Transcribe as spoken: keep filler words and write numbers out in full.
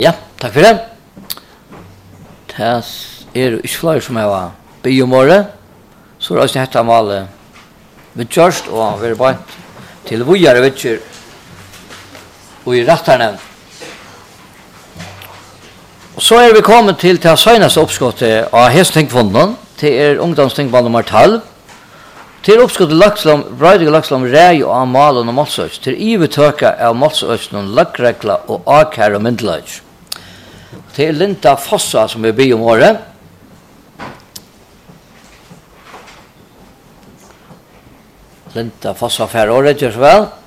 Ja, takk for det. Det er ikke flere som har by om året, så er det også dette malet vi kjørst, og vi er bare til vujere vittjer og i retterne. Og så er vi kommet til til seneste oppskottet av Hestingfonden, til er ungdomstingball nummer tolv, til oppskottet Lakslam, Brøydige Lakslam, Rei og Amalen og Målsøys, til ivetøka av Målsøys noen lagregler og akær og myndeløys. Til er Linda Fossa som er by om året. Linda Fossa færre året, gjør så vel.